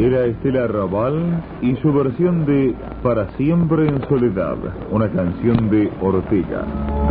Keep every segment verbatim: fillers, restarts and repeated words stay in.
Era Estela Raval y su versión de Para siempre en soledad, una canción de Ortega.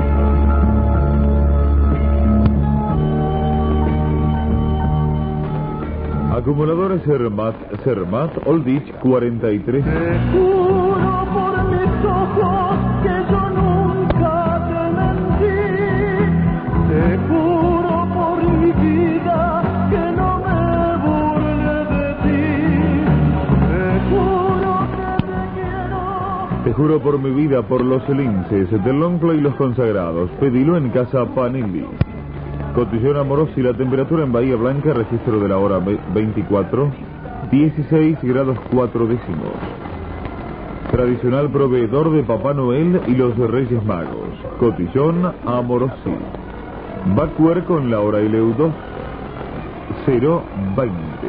Acumuladores Cermat, Cermat, Oldich cuarenta y tres. Te juro por mis ojos que yo nunca te mentí. Te juro por mi vida que no me burlé de ti. Te juro que te quiero. Te juro por mi vida, por los linces, del Lonclo y los consagrados. Pedilo en casa Panelli. Cotillón amoroso y la temperatura en Bahía Blanca, registro de la hora veinticuatro, dieciséis grados cuatro décimos. Tradicional proveedor de Papá Noel y los Reyes Magos. Cotillón amoroso. Bacuer con la hora Eleudos, cero veinte.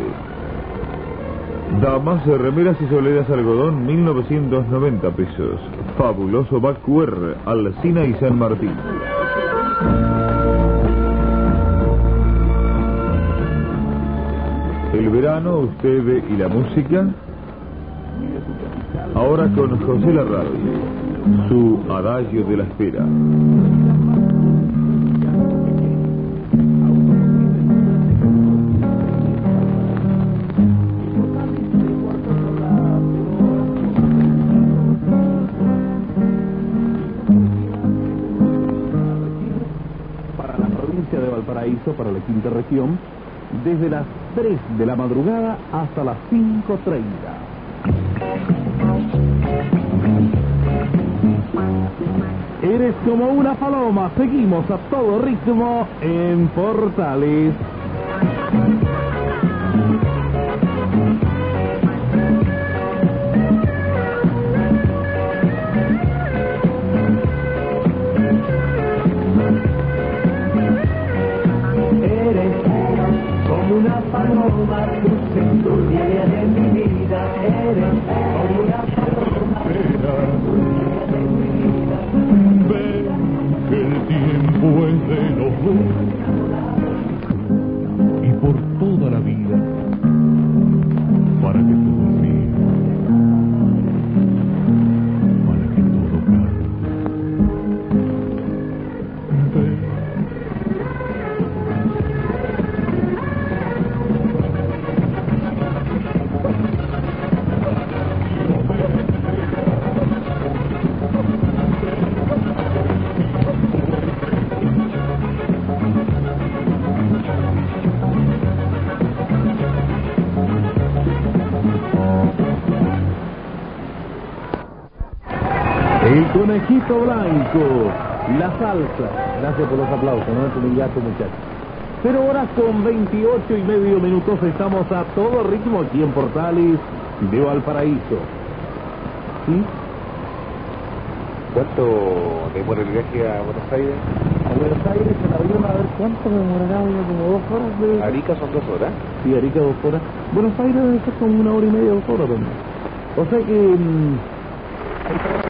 Damas, remeras y soleras algodón, mil novecientos noventa pesos. Fabuloso Bacuer, Alsina y San Martín. El verano, usted y la música. Ahora con José Larralde, su Adagio de la Espera. Para la provincia de Valparaíso, para la quinta región, desde las tres de la madrugada hasta las cinco treinta. Eres como una paloma, seguimos a todo ritmo en Portales. Una paloma, tu centurión de mi vida, eres como una paloma. Ven, que el tiempo es de los dos, y por toda la vida, para que todo ríe, para que todo cante. Ven. El conejito blanco, la salsa. Gracias por los aplausos, no es un gato, muchachos. Cero horas con veintiocho y medio minutos, estamos a todo ritmo aquí en Portales de Valparaíso. ¿Sí? ¿Cuánto demora el viaje a Buenos Aires? A Buenos Aires en avión, a ver cuánto me demorará, como dos horas de... Arica son dos horas. Sí, Arica dos horas. Buenos Aires debe ser como una hora y media, dos horas también. O sea que... Mmm, hay